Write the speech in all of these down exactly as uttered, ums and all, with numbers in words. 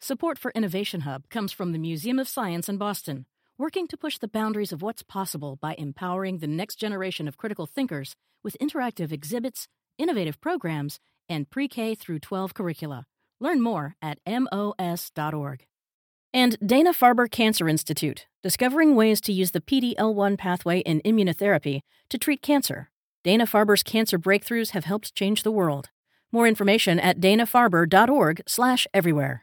Support for Innovation Hub comes from the Museum of Science in Boston, working to push the boundaries of what's possible by empowering the next generation of critical thinkers with interactive exhibits, innovative programs, and pre-K through twelve curricula. Learn more at M O S dot org. And Dana-Farber Cancer Institute, discovering ways to use the P D L one pathway in immunotherapy to treat cancer. Dana-Farber's cancer breakthroughs have helped change the world. More information at dana-farber dot org slash everywhere.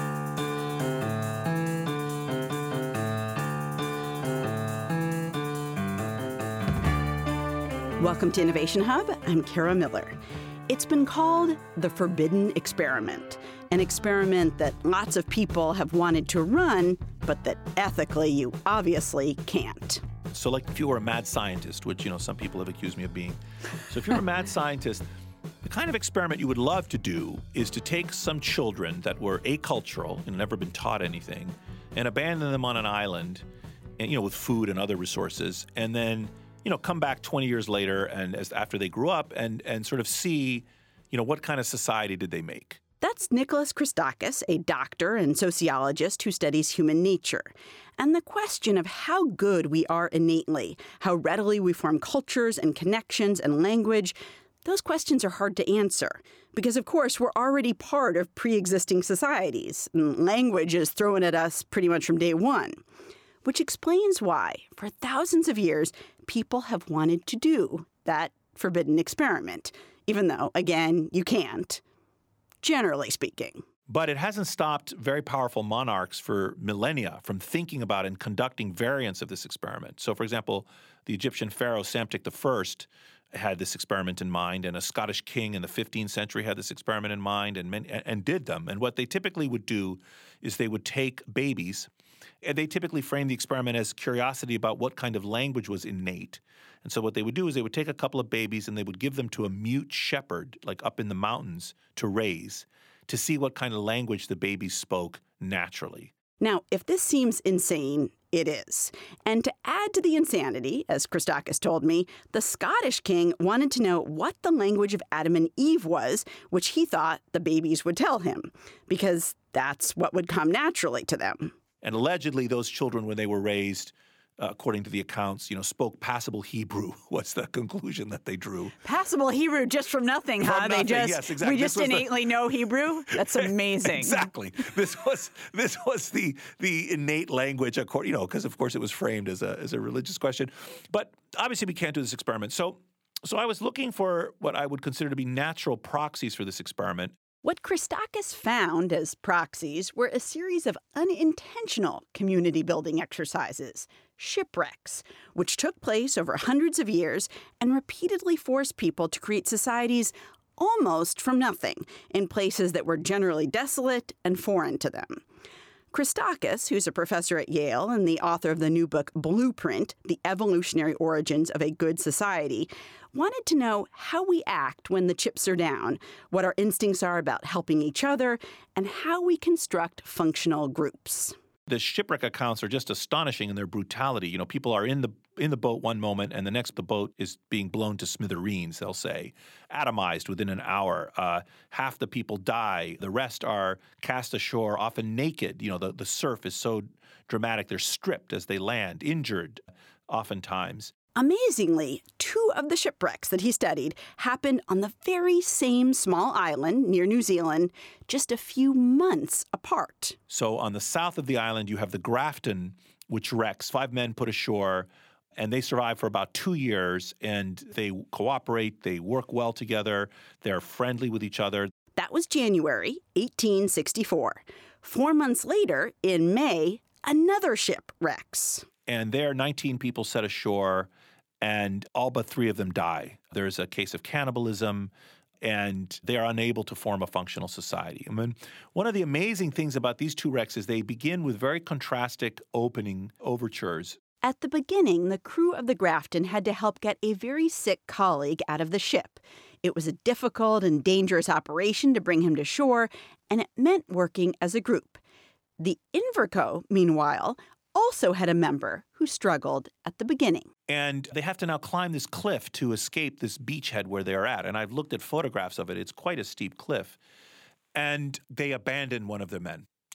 Welcome to Innovation Hub. I'm Kara Miller. It's been called the Forbidden Experiment, an experiment that lots of people have wanted to run, but that ethically you obviously can't. So like if you were a mad scientist, which, you know, some people have accused me of being. So if you're a mad scientist, the kind of experiment you would love to do is to take some children that were acultural and never been taught anything and abandon them on an island, and, you know, with food and other resources, and then you know, come back twenty years later and as after they grew up and and sort of see, you know, what kind of society did they make? That's Nicholas Christakis, a doctor and sociologist who studies human nature. And the question of how good we are innately, how readily we form cultures and connections and language, those questions are hard to answer. Because, of course, we're already part of pre-existing societies. And language is thrown at us pretty much from day one. Which explains why, for thousands of years, people have wanted to do that forbidden experiment, even though, again, you can't, generally speaking. But it hasn't stopped very powerful monarchs for millennia from thinking about and conducting variants of this experiment. So, for example, the Egyptian pharaoh Psamtik the First had this experiment in mind, and a Scottish king in the fifteenth century had this experiment in mind and, and did them. And what they typically would do is they would take babies, and they typically frame the experiment as curiosity about what kind of language was innate. And so what they would do is they would take a couple of babies and they would give them to a mute shepherd, like up in the mountains, to raise, to see what kind of language the babies spoke naturally. Now, if this seems insane, it is. And to add to the insanity, as Christakis told me, the Scottish king wanted to know what the language of Adam and Eve was, which he thought the babies would tell him, because that's what would come naturally to them. And allegedly, those children, when they were raised, uh, according to the accounts, you know, spoke passable Hebrew. What's the conclusion that they drew? Passable Hebrew just from nothing, from huh? Nothing. They just yes, exactly. we just innately the... know Hebrew. That's amazing. Exactly. This was this was the the innate language, according, you know, because of course it was framed as a as a religious question. But obviously, we can't do this experiment. So, so I was looking for what I would consider to be natural proxies for this experiment. What Christakis found as proxies were a series of unintentional community-building exercises, shipwrecks, which took place over hundreds of years and repeatedly forced people to create societies almost from nothing in places that were generally desolate and foreign to them. Christakis, who's a professor at Yale and the author of the new book Blueprint, The Evolutionary Origins of a Good Society, wanted to know how we act when the chips are down, what our instincts are about helping each other, and how we construct functional groups. The shipwreck accounts are just astonishing in their brutality. You know, people are in the in the boat one moment, and the next the boat is being blown to smithereens, they'll say, atomized within an hour. Uh, half the people die. The rest are cast ashore, often naked. You know, the, the surf is so dramatic. They're stripped as they land, injured oftentimes. Amazingly, two of the shipwrecks that he studied happened on the very same small island near New Zealand, just a few months apart. So on the south of the island, you have the Grafton, which wrecks. Five men put ashore, and they survive for about two years, and they cooperate, they work well together, they're friendly with each other. That was January eighteen sixty-four. Four months later, in May, another ship wrecks. And there, nineteen people set ashore, and all but three of them die. There's a case of cannibalism, and they are unable to form a functional society. I mean, one of the amazing things about these two wrecks is they begin with very contrastic opening overtures. At the beginning, the crew of the Grafton had to help get a very sick colleague out of the ship. It was a difficult and dangerous operation to bring him to shore, and it meant working as a group. The Inverco, meanwhile, also had a member who struggled at the beginning. And they have to now climb this cliff to escape this beachhead where they're at. And I've looked at photographs of it. It's quite a steep cliff. And they abandon one of their men.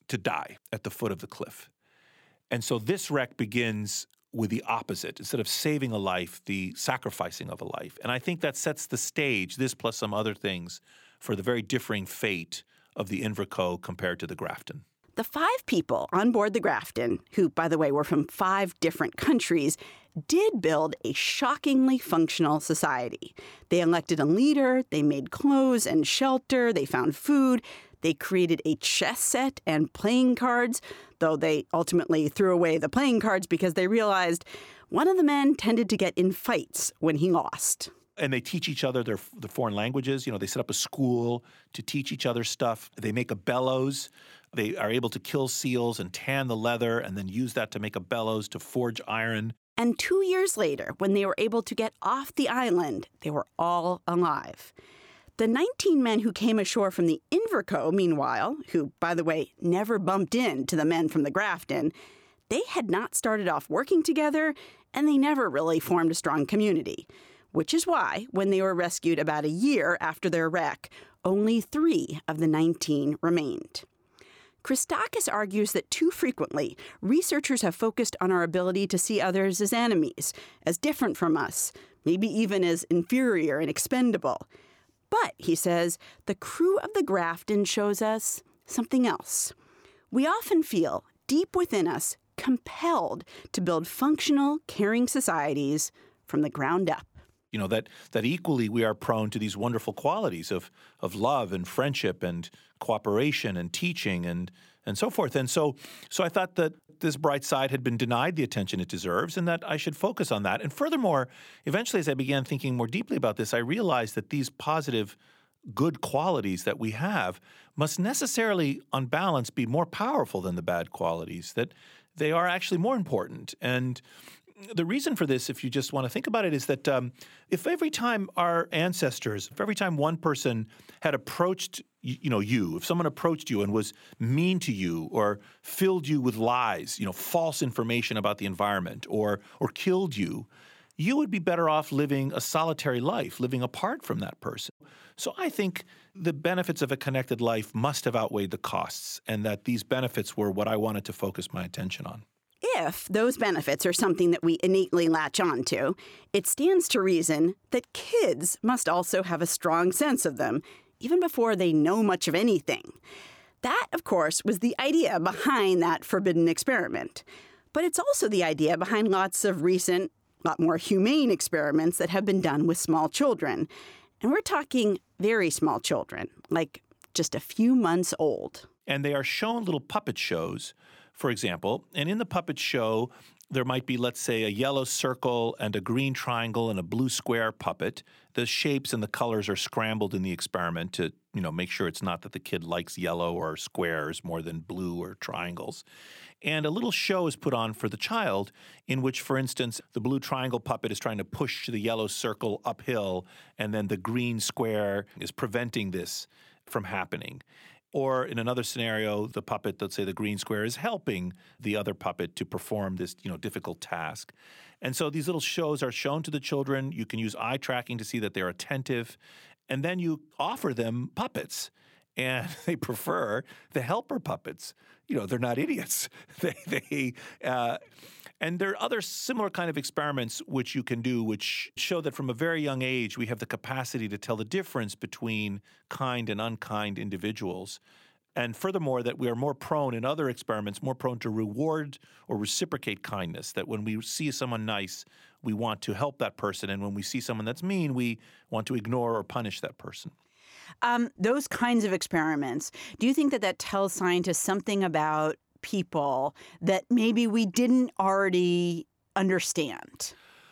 to die at the foot of the cliff. And so this wreck begins with the opposite. Instead of saving a life, the sacrificing of a life. And I think that sets the stage, this plus some other things, for the very differing fate of the Inverco compared to the Grafton. The five people on board the Grafton, who, by the way, were from five different countries, did build a shockingly functional society. They elected a leader, they made clothes and shelter, they found food, they created a chess set and playing cards, though they ultimately threw away the playing cards because they realized one of the men tended to get in fights when he lost. And they teach each other their the foreign languages. You know, they set up a school to teach each other stuff. They make a bellows. They are able to kill seals and tan the leather and then use that to make a bellows to forge iron. And two years later, when they were able to get off the island, they were all alive. The nineteen men who came ashore from the Inverco, meanwhile, who, by the way, never bumped into the men from the Grafton, they had not started off working together, and they never really formed a strong community. Which is why, when they were rescued about a year after their wreck, only three of the nineteen remained. Christakis argues that too frequently, researchers have focused on our ability to see others as enemies, as different from us, maybe even as inferior and expendable. But, he says, the crew of the Grafton shows us something else. We often feel, deep within us, compelled to build functional, caring societies from the ground up. You know, that that equally we are prone to these wonderful qualities of of love and friendship and cooperation and teaching and and so forth. And so so I thought that this bright side had been denied the attention it deserves and that I should focus on that. And furthermore, eventually as I began thinking more deeply about this, I realized that these positive, good qualities that we have must necessarily, on balance, be more powerful than the bad qualities, that they are actually more important. And the reason for this, if you just want to think about it, is that um, if every time our ancestors, if every time one person had approached, you know, you, if someone approached you and was mean to you or filled you with lies, you know, false information about the environment or or killed you, you would be better off living a solitary life, living apart from that person. So I think the benefits of a connected life must have outweighed the costs, and that these benefits were what I wanted to focus my attention on. If those benefits are something that we innately latch on to, it stands to reason that kids must also have a strong sense of them, even before they know much of anything. That, of course, was the idea behind that forbidden experiment. But it's also the idea behind lots of recent, lot more humane experiments that have been done with small children. And we're talking very small children, like just a few months old. And they are shown little puppet shows, for example, and in the puppet show, there might be, let's say, a yellow circle and a green triangle and a blue square puppet. The shapes and the colors are scrambled in the experiment to, you know, make sure it's not that the kid likes yellow or squares more than blue or triangles. And a little show is put on for the child in which, for instance, the blue triangle puppet is trying to push the yellow circle uphill, and then the green square is preventing this from happening. Or in another scenario, the puppet, let's say the green square, is helping the other puppet to perform this, you know, difficult task. And so these little shows are shown to the children. You can use eye tracking to see that they're attentive. And then you offer them puppets. And they prefer the helper puppets. You know, they're not idiots. They, they, uh, and there are other similar kind of experiments which you can do which show that from a very young age we have the capacity to tell the difference between kind and unkind individuals. And furthermore, that we are more prone in other experiments, more prone to reward or reciprocate kindness, that when we see someone nice, we want to help that person. And when we see someone that's mean, we want to ignore or punish that person. Um, those kinds of experiments, do you think that that tells scientists something about people that maybe we didn't already understand?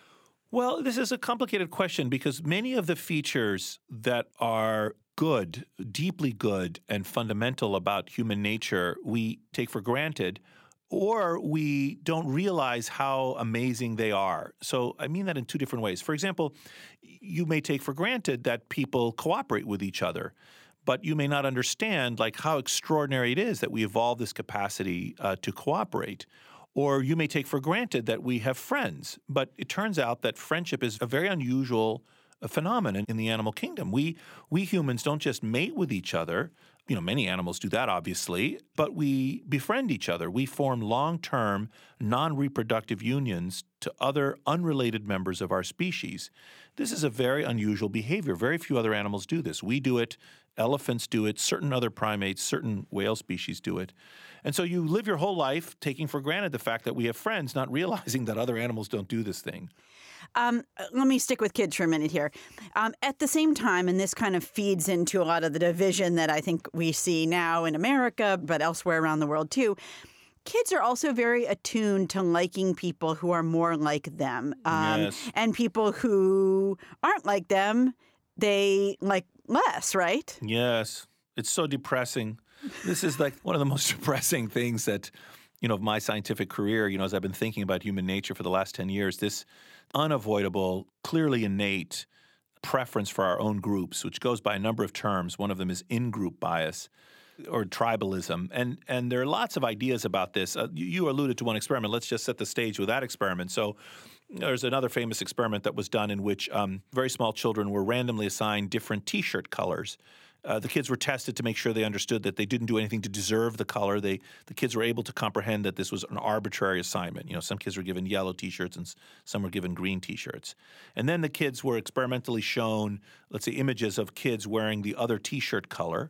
Well, this is a complicated question because many of the features that are good, deeply good and fundamental about human nature, we take for granted, or we don't realize how amazing they are. So I mean that in two different ways. For example, you may take for granted that people cooperate with each other, but you may not understand like how extraordinary it is that we evolve this capacity uh, to cooperate. Or you may take for granted that we have friends, but it turns out that friendship is a very unusual phenomenon in the animal kingdom. We we humans don't just mate with each other You know, many animals do that, obviously, but we befriend each other. We form long-term, non-reproductive unions to other unrelated members of our species. This is a very unusual behavior. Very few other animals do this. We do it. Elephants do it. Certain other primates, certain whale species do it. And so you live your whole life taking for granted the fact that we have friends, not realizing that other animals don't do this thing. Um, let me stick with kids for a minute here. Um, at the same time, and this kind of feeds into a lot of the division that I think we see now in America, but elsewhere around the world too, kids are also very attuned to liking people who are more like them. Um, Yes. And people who aren't like them, they like less, right? Yes. It's so depressing. This is like one of the most depressing things that, you know, of my scientific career, you know, as I've been thinking about human nature for the last ten years, this unavoidable, clearly innate preference for our own groups, which goes by a number of terms. One of them is in-group bias or tribalism. And and there are lots of ideas about this. Uh, you, you alluded to one experiment. Let's just set the stage with that experiment. So there's another famous experiment that was done in which um, very small children were randomly assigned different T-shirt colors. Uh, the kids were tested to make sure they understood that they didn't do anything to deserve the color. They, the kids were able to comprehend that this was an arbitrary assignment. You know, some kids were given yellow T-shirts and s- some were given green T-shirts. And then the kids were experimentally shown, let's say, images of kids wearing the other T-shirt color.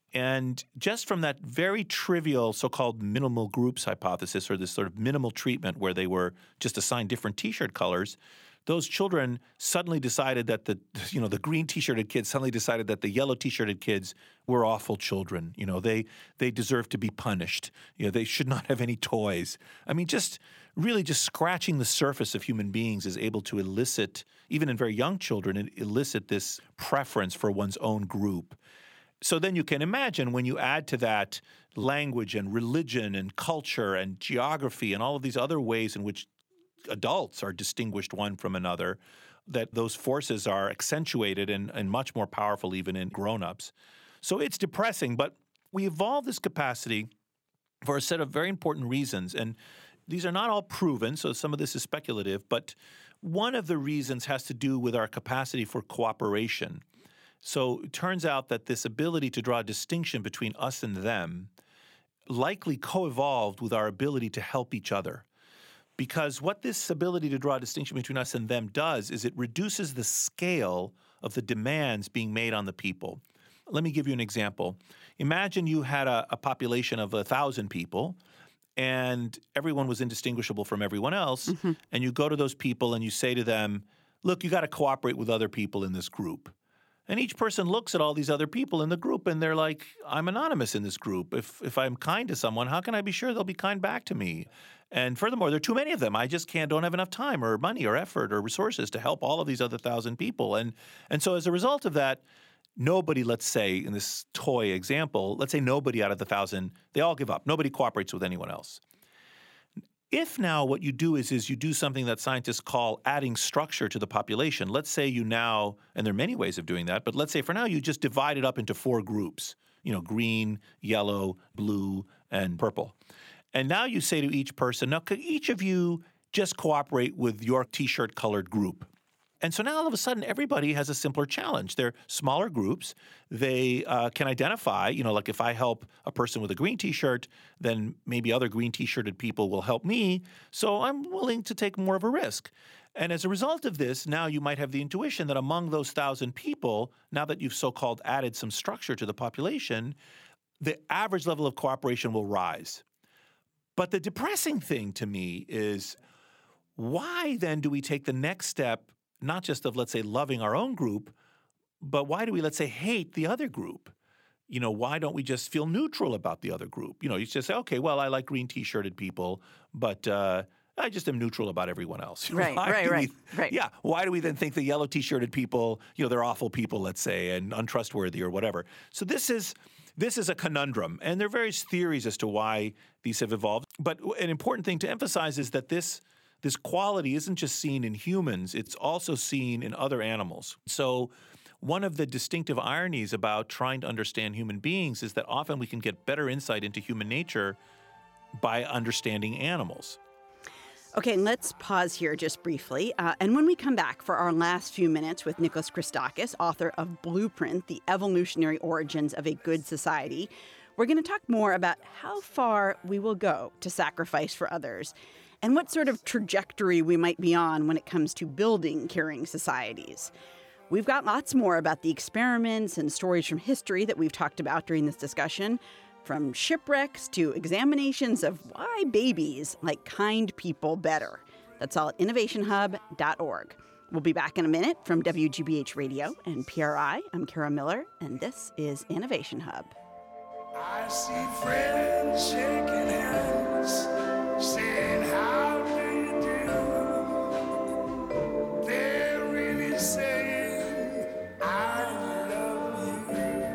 And just from that very trivial so-called minimal groups hypothesis, or this sort of minimal treatment where they were just assigned different T-shirt colors, those children suddenly decided that the, you know, the green T-shirted kids suddenly decided that the yellow T-shirted kids were awful children. You know, they they deserve to be punished. You know, they should not have any toys. I mean, just really just scratching the surface of human beings is able to elicit, even in very young children, it elicit this preference for one's own group. So then you can imagine when you add to that language and religion and culture and geography and all of these other ways in which adults are distinguished one from another, that those forces are accentuated and, and much more powerful even in grown-ups. So it's depressing, but we evolved this capacity for a set of very important reasons. And these are not all proven, so some of this is speculative, but one of the reasons has to do with our capacity for cooperation. So it turns out that this ability to draw a distinction between us and them likely co-evolved with our ability to help each other. Because what this ability to draw a distinction between us and them does is it reduces the scale of the demands being made on the people. Let me give you an example. Imagine you had a, a population of a thousand people, and everyone was indistinguishable from everyone else, mm-hmm. and you go to those people and you say to them, look, you got to cooperate with other people in this group. And each person looks at all these other people in the group and they're like, I'm anonymous in this group. If if I'm kind to someone, how can I be sure they'll be kind back to me? And furthermore, there are too many of them. I just can't, don't have enough time or money or effort or resources to help all of these other thousand people. And and so as a result of that, nobody, let's say in this toy example, let's say nobody out of the thousand, they all give up. Nobody cooperates with anyone else. If now what you do is, is you do something that scientists call adding structure to the population, let's say you now, and there are many ways of doing that, but let's say for now you just divide it up into four groups, you know, green, yellow, blue, and purple. And now you say to each person, now could each of you just cooperate with your T-shirt colored group? And so now all of a sudden everybody has a simpler challenge. They're smaller groups. They uh, can identify, you know, like if I help a person with a green T-shirt, then maybe other green T-shirted people will help me. So I'm willing to take more of a risk. And as a result of this, now you might have the intuition that among those thousand people, now that you've so-called added some structure to the population, the average level of cooperation will rise. But the depressing thing to me is why then do we take the next step, not just of, let's say, loving our own group, but why do we, let's say, hate the other group? You know, why don't we just feel neutral about the other group? You know, you just say, okay, well, I like green T-shirted people, but uh, I just am neutral about everyone else. Right, why right, do right, we, right. Yeah, why do we then think the yellow T-shirted people, you know, they're awful people, let's say, and untrustworthy or whatever? So this is this is a conundrum, and there are various theories as to why these have evolved. But an important thing to emphasize is that this This quality isn't just seen in humans, it's also seen in other animals. So one of the distinctive ironies about trying to understand human beings is that often we can get better insight into human nature by understanding animals. Okay, let's pause here just briefly. Uh, and when we come back for our last few minutes with Nicholas Christakis, author of Blueprint, The Evolutionary Origins of a Good Society, we're going to talk more about how far we will go to sacrifice for others and what sort of trajectory we might be on when it comes to building caring societies. We've got lots more about the experiments and stories from history that we've talked about during this discussion, from shipwrecks to examinations of why babies like kind people better. That's all at innovation hub dot org. We'll be back in a minute from W G B H Radio and P R I. I'm Kara Miller, and this is Innovation Hub. I see friends shaking hands, saying, how do you do? They're really saying, I love you.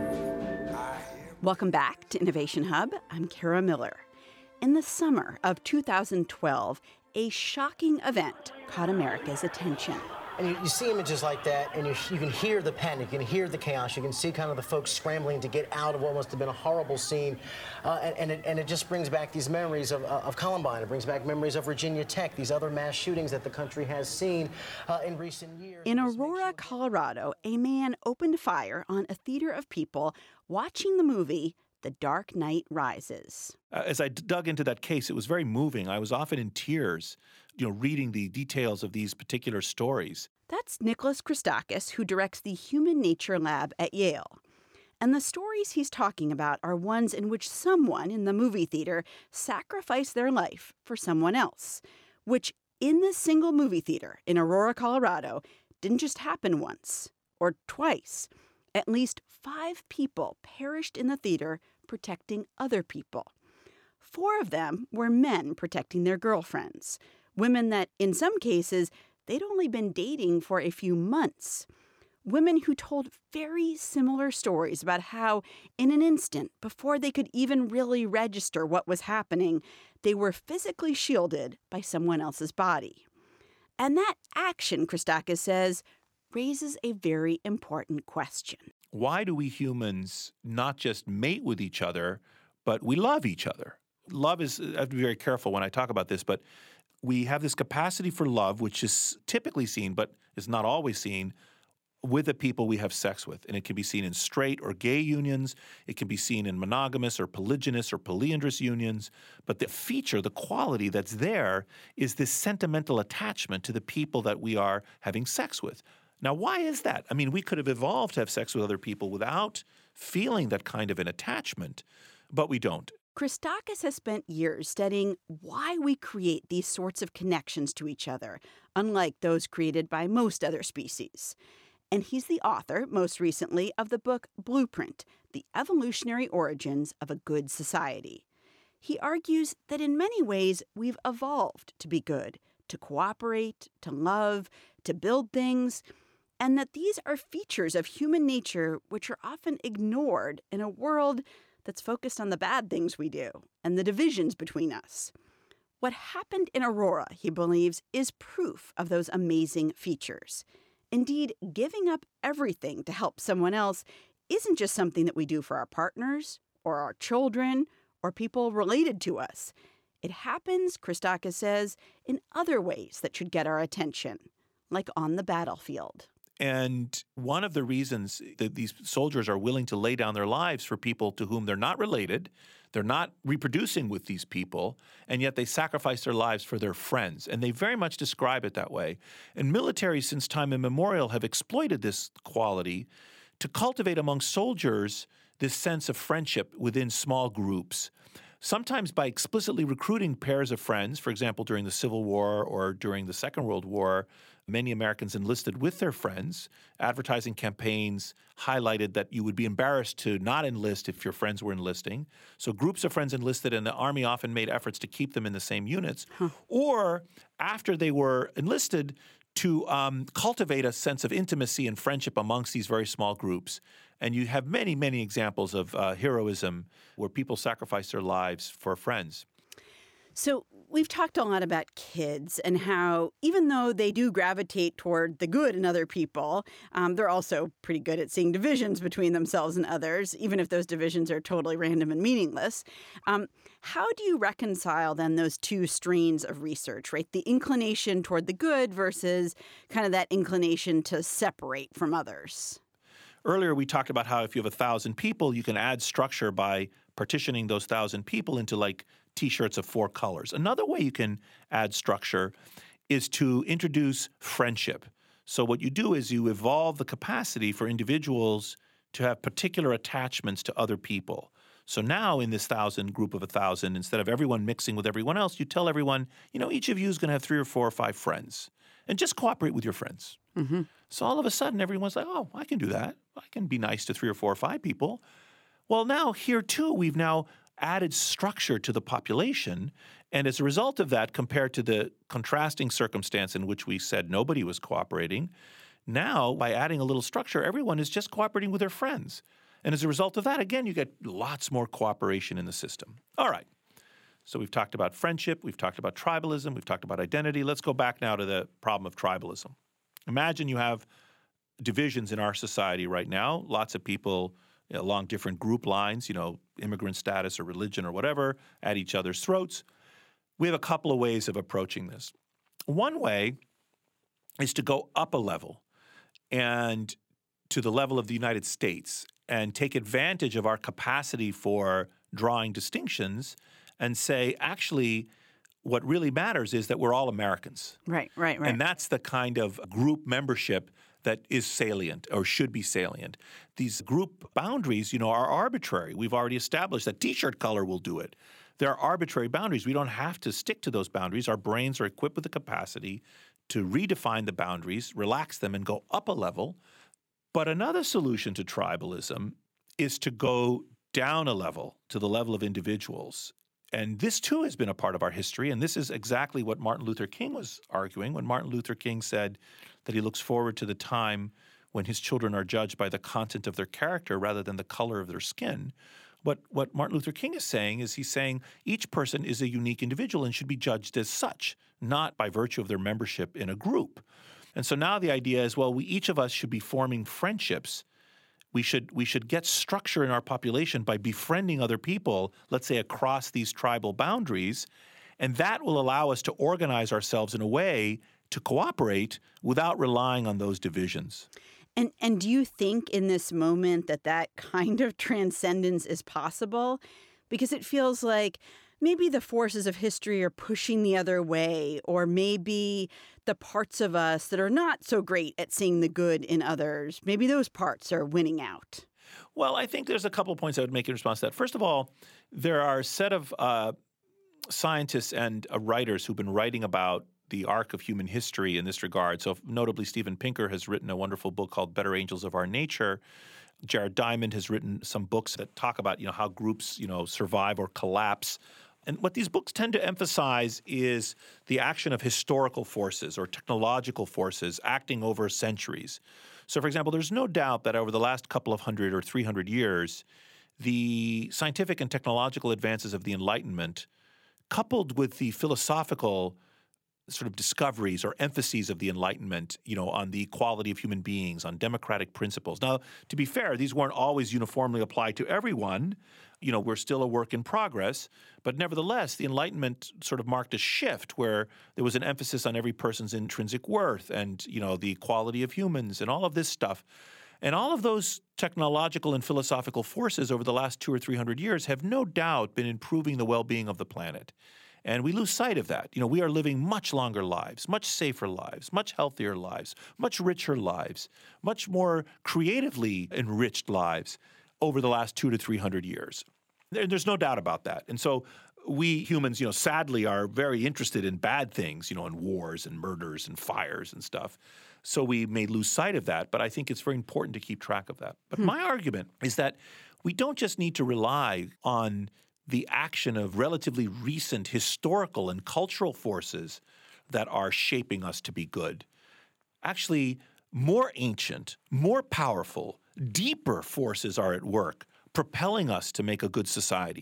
I hear Welcome back to Innovation Hub. I'm Kara Miller. In the summer of two thousand twelve, a shocking event caught America's attention. And you, you see images like that, and you, you can hear the panic, you can hear the chaos, you can see kind of the folks scrambling to get out of what must have been a horrible scene. Uh, and, and, it, and it just brings back these memories of, uh, of Columbine. It brings back memories of Virginia Tech, these other mass shootings that the country has seen uh, in recent years. In Aurora, Colorado, a man opened fire on a theater of people watching the movie The Dark Knight Rises. Uh, as I d- dug into that case, it was very moving. I was often in tears, you know, reading the details of these particular stories. That's Nicholas Christakis, who directs the Human Nature Lab at Yale. And the stories he's talking about are ones in which someone in the movie theater sacrificed their life for someone else, which in this single movie theater in Aurora, Colorado, didn't just happen once or twice. At least five people perished in the theater protecting other people. Four of them were men protecting their girlfriends, women that, in some cases, they'd only been dating for a few months. Women who told very similar stories about how, in an instant, before they could even really register what was happening, they were physically shielded by someone else's body. And that action, Christakis says, raises a very important question. Why do we humans not just mate with each other, but we love each other? Love is, I have to be very careful when I talk about this, but we have this capacity for love, which is typically seen, but is not always seen, with the people we have sex with. And it can be seen in straight or gay unions. It can be seen in monogamous or polygynous or polyandrous unions. But the feature, the quality that's there is this sentimental attachment to the people that we are having sex with. Now, why is that? I mean, we could have evolved to have sex with other people without feeling that kind of an attachment, but we don't. Christakis has spent years studying why we create these sorts of connections to each other, unlike those created by most other species. And he's the author, most recently, of the book Blueprint, The Evolutionary Origins of a Good Society. He argues that in many ways we've evolved to be good, to cooperate, to love, to build things, and that these are features of human nature which are often ignored in a world that's focused on the bad things we do and the divisions between us. What happened in Aurora, he believes, is proof of those amazing features. Indeed, giving up everything to help someone else isn't just something that we do for our partners or our children or people related to us. It happens, Christakis says, in other ways that should get our attention, like on the battlefield. And one of the reasons that these soldiers are willing to lay down their lives for people to whom they're not related, they're not reproducing with these people, and yet they sacrifice their lives for their friends. And they very much describe it that way. And militaries since time immemorial have exploited this quality to cultivate among soldiers this sense of friendship within small groups. Sometimes by explicitly recruiting pairs of friends, for example, during the Civil War or during the Second World War, many Americans enlisted with their friends. Advertising campaigns highlighted that you would be embarrassed to not enlist if your friends were enlisting. So groups of friends enlisted, and the Army often made efforts to keep them in the same units. Huh. Or after they were enlisted, to um, cultivate a sense of intimacy and friendship amongst these very small groups. And you have many, many examples of uh, heroism where people sacrifice their lives for friends. So we've talked a lot about kids and how even though they do gravitate toward the good in other people, um, they're also pretty good at seeing divisions between themselves and others, even if those divisions are totally random and meaningless. Um, how do you reconcile then those two strains of research, right? The inclination toward the good versus kind of that inclination to separate from others? Earlier, we talked about how if you have a thousand people, you can add structure by partitioning those thousand people into like T-shirts of four colors. Another way you can add structure is to introduce friendship. So what you do is you evolve the capacity for individuals to have particular attachments to other people. So now in this thousand group of a thousand, instead of everyone mixing with everyone else, you tell everyone, you know, each of you is going to have three or four or five friends, and just cooperate with your friends. Mm-hmm. So all of a sudden, everyone's like, oh, I can do that. I can be nice to three or four or five people. Well, now here too, we've now added structure to the population. And as a result of that, compared to the contrasting circumstance in which we said nobody was cooperating, now by adding a little structure, everyone is just cooperating with their friends. And as a result of that, again, you get lots more cooperation in the system. All right. So we've talked about friendship. We've talked about tribalism. We've talked about identity. Let's go back now to the problem of tribalism. Imagine you have divisions in our society right now, lots of people along different group lines, you know, immigrant status or religion or whatever, at each other's throats. We have a couple of ways of approaching this. One way is to go up a level and to the level of the United States and take advantage of our capacity for drawing distinctions and say, actually, what really matters is that we're all Americans. Right, right, right. And that's the kind of group membership that is salient or should be salient. These group boundaries, you know, are arbitrary. We've already established that T-shirt color will do it. There are arbitrary boundaries. We don't have to stick to those boundaries. Our brains are equipped with the capacity to redefine the boundaries, relax them, and go up a level. But another solution to tribalism is to go down a level to the level of individuals. And this, too, has been a part of our history, and this is exactly what Martin Luther King was arguing when Martin Luther King said that he looks forward to the time when his children are judged by the content of their character rather than the color of their skin. What, what Martin Luther King is saying is he's saying each person is a unique individual and should be judged as such, not by virtue of their membership in a group. And so now the idea is, well, we each of us should be forming friendships. We should we should get structure in our population by befriending other people, let's say across these tribal boundaries, and that will allow us to organize ourselves in a way to cooperate without relying on those divisions. And and do you think in this moment that that kind of transcendence is possible? Because it feels like maybe the forces of history are pushing the other way, or maybe the parts of us that are not so great at seeing the good in others, maybe those parts are winning out. Well, I think there's a couple of points I would make in response to that. First of all, there are a set of uh, scientists and uh, writers who've been writing about the arc of human history in this regard. So notably, Steven Pinker has written a wonderful book called Better Angels of Our Nature. Jared Diamond has written some books that talk about, you know, how groups, you know, survive or collapse. And what these books tend to emphasize is the action of historical forces or technological forces acting over centuries. So, for example, there's no doubt that over the last couple of hundred or three hundred years, the scientific and technological advances of the Enlightenment, coupled with the philosophical sort of discoveries or emphases of the Enlightenment, you know, on the equality of human beings, on democratic principles. Now, to be fair, these weren't always uniformly applied to everyone. You know, we're still a work in progress. But nevertheless, the Enlightenment sort of marked a shift where there was an emphasis on every person's intrinsic worth and, you know, the equality of humans and all of this stuff. And all of those technological and philosophical forces over the last two or three hundred years have no doubt been improving the well-being of the planet. And we lose sight of that. You know, we are living much longer lives, much safer lives, much healthier lives, much richer lives, much more creatively enriched lives over the last two to three hundred years. There, there's no doubt about that. And so we humans, you know, sadly are very interested in bad things, you know, in wars and murders and fires and stuff. So we may lose sight of that, but I think it's very important to keep track of that. But hmm. my argument is that we don't just need to rely on the action of relatively recent historical and cultural forces that are shaping us to be good. Actually, more ancient, more powerful, deeper forces are at work, propelling us to make a good society.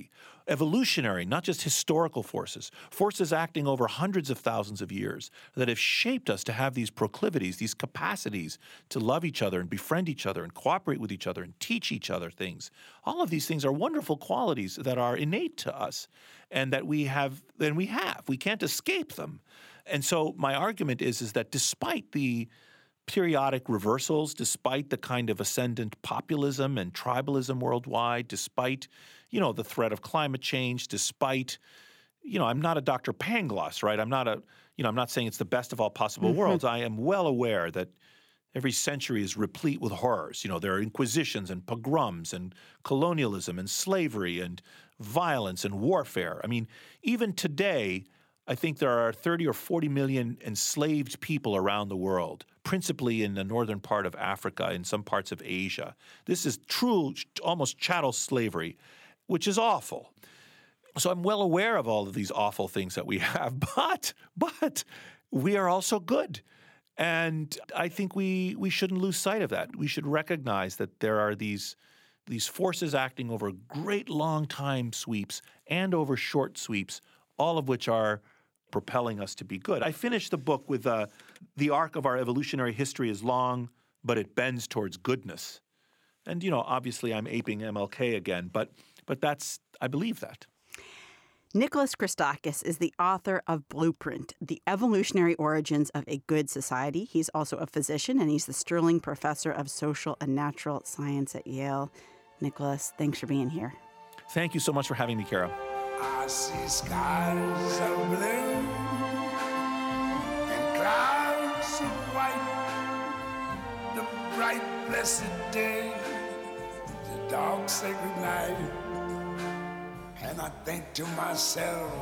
evolutionary, not just historical forces, forces acting over hundreds of thousands of years that have shaped us to have these proclivities, these capacities to love each other and befriend each other and cooperate with each other and teach each other things. All of these things are wonderful qualities that are innate to us and that we have, and we have. We can't escape them. And so my argument is, is that despite the periodic reversals, despite the kind of ascendant populism and tribalism worldwide, despite, you know, the threat of climate change, despite, you know, I'm not a Doctor Pangloss, right? I'm not a, you know, I'm not saying it's the best of all possible mm-hmm. worlds. I am well aware that every century is replete with horrors. You know, there are inquisitions and pogroms and colonialism and slavery and violence and warfare. I mean, even today, I think there are thirty or forty million enslaved people around the world, principally in the northern part of Africa, in some parts of Asia. This is true, almost chattel slavery, which is awful. So I'm well aware of all of these awful things that we have, but but we are also good. And I think we we shouldn't lose sight of that. We should recognize that there are these these forces acting over great long time sweeps and over short sweeps, all of which are propelling us to be good. I finished the book with uh, the arc of our evolutionary history is long, but it bends towards goodness. And, you know, obviously I'm aping M L K again, but but that's, I believe that. Nicholas Christakis is the author of Blueprint, The Evolutionary Origins of a Good Society. He's also a physician, and he's the Sterling Professor of Social and Natural Science at Yale. Nicholas, thanks for being here. Thank you so much for having me, Kara. I see skies of blue and clouds of white, the bright blessed day, the dark sacred night, and I think to myself,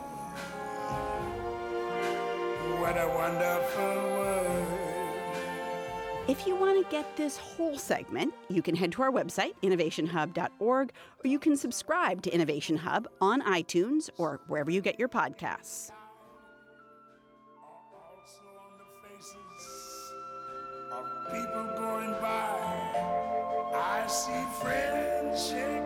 what a wonderful world. If you want to get this whole segment, you can head to our website, innovation hub dot org, or you can subscribe to Innovation Hub on iTunes or wherever you get your podcasts. Also on the faces of people going by, I see friends shaking